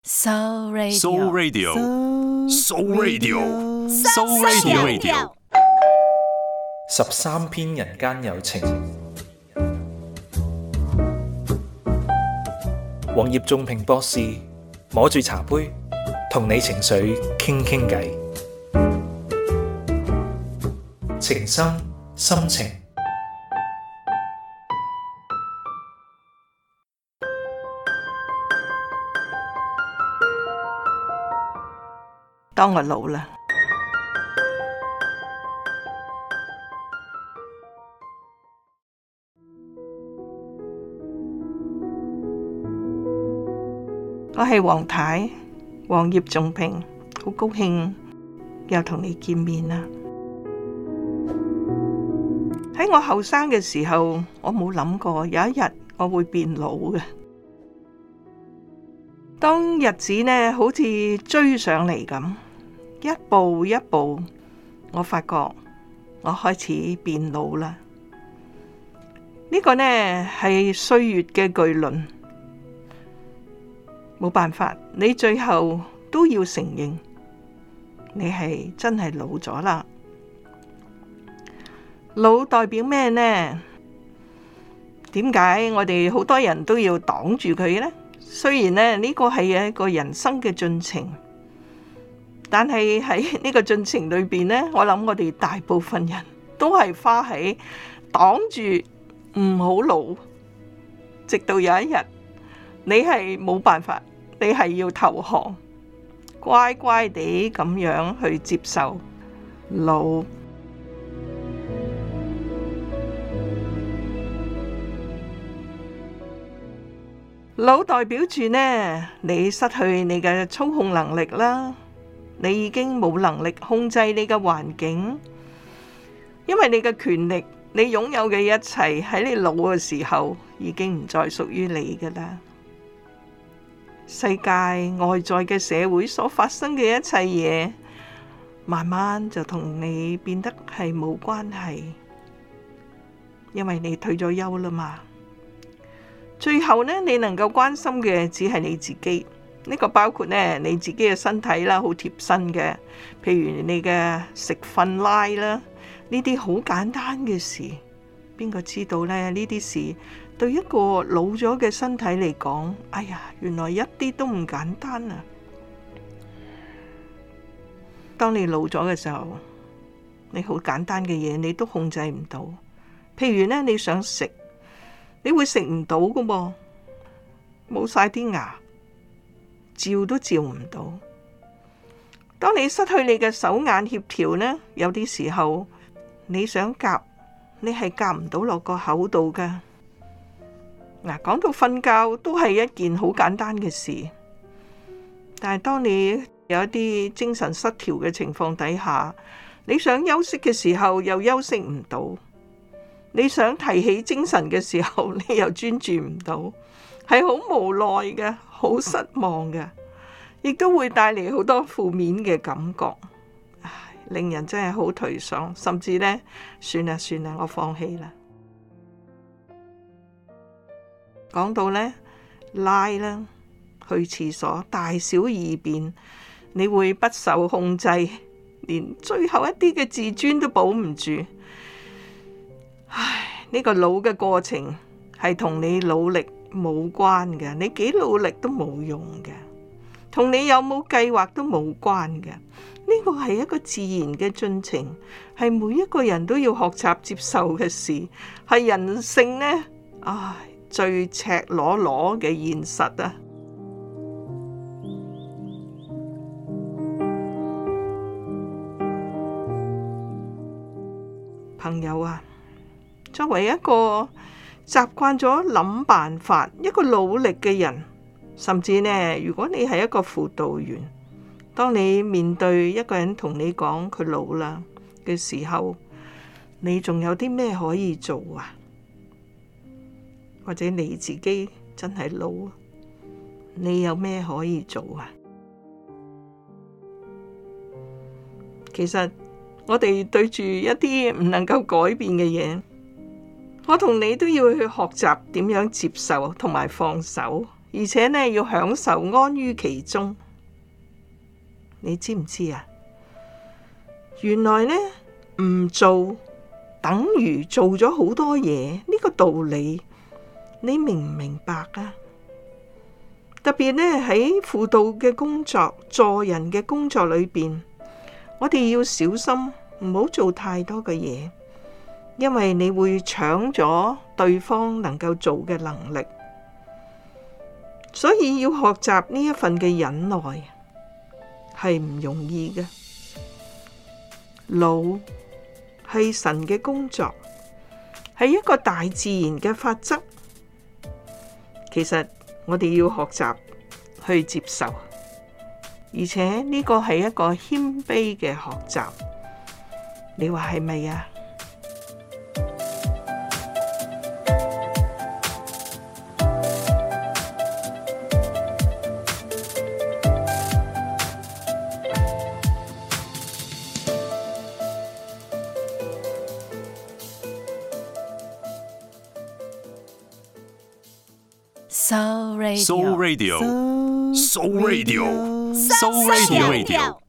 So Radio So Radio So Radio So Radio 13篇人間有情。黃葉仲平博士摸住茶杯，同你情緒傾傾偈，情深深情。 當我老啦，我係黃太，黃葉仲平，好高興又同你見面啦。喺我後生嘅時候，我冇諗過有一日我會變老嘅。當日子呢好似追上嚟咁，一步一步，我發覺我開始變老啦。呢個呢係歲月嘅巨輪，冇辦法，你最後都要承認，你係真係老咗啦。老代表咩呢？點解我哋好多人都要擋住佢呢？雖然呢個係一個人生嘅進程，但係喺呢個進程裏邊呢，我諗我哋大部分人都係花喺擋住唔好老，直到有一日你係冇辦法，你係要投降，乖乖地咁樣去接受老。老代表住呢，你失去你嘅操控能力啦，你已經冇能力控制你嘅環境，因為你嘅權力，你擁有嘅一切喺你老嘅時候已經唔再屬於你㗎喇。世界外在嘅社會所發生嘅一切嘢，慢慢就同你變得係冇關係，因為你退咗休啦嘛。最後呢，你能夠關心嘅只係你自己，呢個包括呢你自己嘅身體啦，好貼身嘅，譬如你嘅食瞓拉啦，呢啲好簡單嘅事，邊個知道呢？呢啲事對一個老咗嘅身體嚟講，哎呀，原來一啲都唔簡單啊！當你老咗嘅時候，你好簡單嘅嘢你都控制唔到，譬如呢，你想食，你會食唔到㗎喎，冇晒啲牙，照都照唔到。當你失去你嘅手眼協調呢，有啲時候你想夾，你係夾唔到落個口度㗎。嗱，講到瞓覺都係一件好簡單嘅事，但係當你有一啲精神失調嘅情況底下，你想休息嘅時候又休息唔到。你想提起精神嘅時候，你又專注唔到，係好無奈嘅，好失望嘅，亦都會帶嚟好多負面嘅感覺，令人真係好頹喪，甚至呢，算啦，我放棄啦。講到呢，拉啦，去廁所大小二便，你會不受控制，連最後一啲嘅自尊都保唔住。唉，呢個老嘅過程係同你努力冇關嘅，你幾努力都冇用嘅，同你有冇計劃都冇關嘅。呢個係一個自然嘅進程，係每一個人都要學習接受嘅事，係人性呢，最赤裸裸嘅現實啊！朋友啊，作為一個習慣咗諗辦法、一個努力嘅人，甚至呢，如果你係一個輔導員，當你面對一個人同你講佢老啦嘅時候，你仲有啲咩可以做啊？或者你自己真係老，你有咩可以做啊？其實我哋對住一啲唔能夠改變嘅嘢，我同你都要去學習點樣接受同埋放手， 而且呢要享受安於其中。你知唔知啊？原來呢唔做等於做咗好多嘢，呢個道理你明唔明白啊？特別呢喺輔導嘅工作、助人嘅工作裏邊，我哋要小心，唔好做太多嘅嘢，因為你會搶咗對方能夠做嘅能力。所以要學習呢一份嘅忍耐係唔容易嘅。老係神嘅工作，係一個大自然嘅法則。其實我哋要學習去接受，而且呢個係一個謙卑嘅學習。你話係咪啊 ？So Radio，So Radio，So Radio。